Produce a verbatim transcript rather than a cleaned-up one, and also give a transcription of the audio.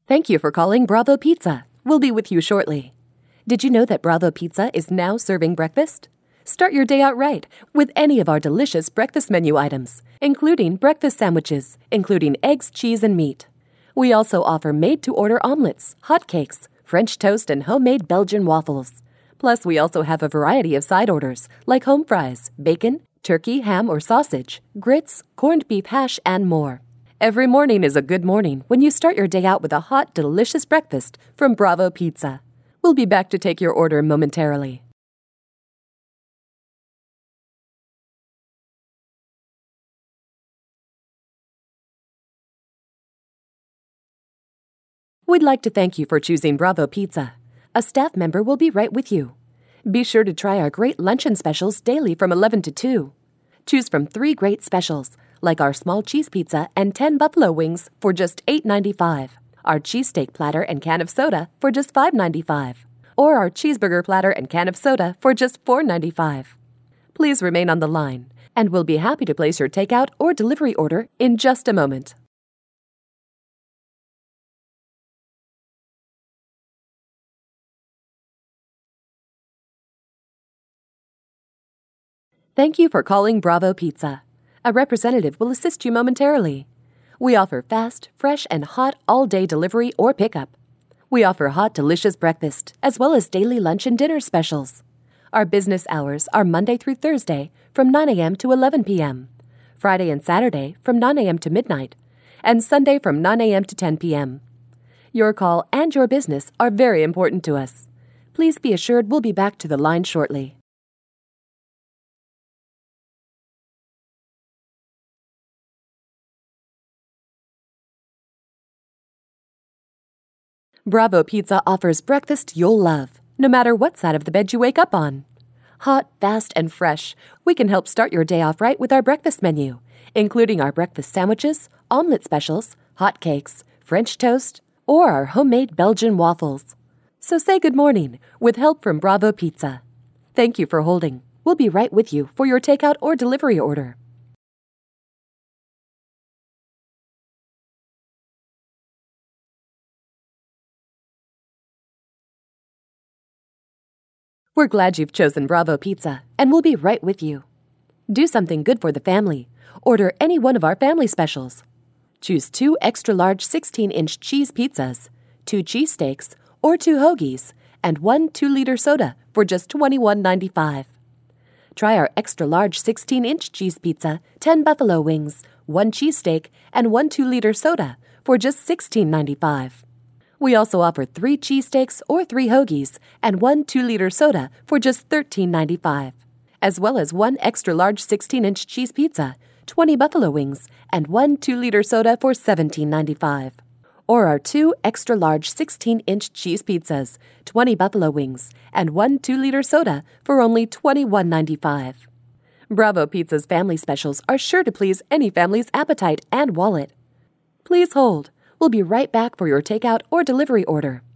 Thank you for calling Bravo Pizza. We'll be with you shortly. Did you know that Bravo Pizza is now serving breakfast? Start your day out right with any of our delicious breakfast menu items, including breakfast sandwiches, including eggs, cheese, and meat. We also offer made-to-order omelets, hot cakes, French toast, and homemade Belgian waffles. Plus, we also have a variety of side orders, like home fries, bacon, turkey, ham, or sausage, grits, corned beef hash, and more. Every morning is a good morning when you start your day out with a hot, delicious breakfast from Bravo Pizza. We'll be back to take your order momentarily. We'd like to thank you for choosing Bravo Pizza. A staff member will be right with you. Be sure to try our great luncheon specials daily from eleven to two. Choose from three great specials, like our small cheese pizza and ten buffalo wings for just eight ninety-five, our cheesesteak platter and can of soda for just five ninety-five, or our cheeseburger platter and can of soda for just four ninety-five. Please remain on the line, and we'll be happy to place your takeout or delivery order in just a moment. Thank you for calling Bravo Pizza. A representative will assist you momentarily. We offer fast, fresh, and hot all-day delivery or pickup. We offer hot, delicious breakfast, as well as daily lunch and dinner specials. Our business hours are Monday through Thursday from nine a.m. to eleven p.m., Friday and Saturday from nine a.m. to midnight, and Sunday from nine a.m. to ten p.m. Your call and your business are very important to us. Please be assured we'll be back to the line shortly. Bravo Pizza offers breakfast you'll love, no matter what side of the bed you wake up on. Hot, fast, and fresh, we can help start your day off right with our breakfast menu, including our breakfast sandwiches, omelet specials, hot cakes, French toast, or our homemade Belgian waffles. So say good morning with help from Bravo Pizza. Thank you for holding. We'll be right with you for your takeout or delivery order. We're glad you've chosen Bravo Pizza, and we'll be right with you. Do something good for the family. Order any one of our family specials. Choose two extra-large sixteen-inch cheese pizzas, two cheesesteaks, or two hoagies, and one two-liter soda for just twenty-one ninety-five. Try our extra-large sixteen-inch cheese pizza, ten buffalo wings, one cheesesteak, and one two-liter soda for just sixteen ninety-five. We also offer three cheesesteaks or three hoagies and one two-liter soda for just thirteen ninety-five, as well as one extra-large sixteen-inch cheese pizza, twenty buffalo wings, and one two-liter soda for seventeen ninety-five. Or our two extra-large sixteen-inch cheese pizzas, twenty buffalo wings, and one two-liter soda for only twenty-one ninety-five. Bravo Pizza's family specials are sure to please any family's appetite and wallet. Please hold. We'll be right back for your takeout or delivery order.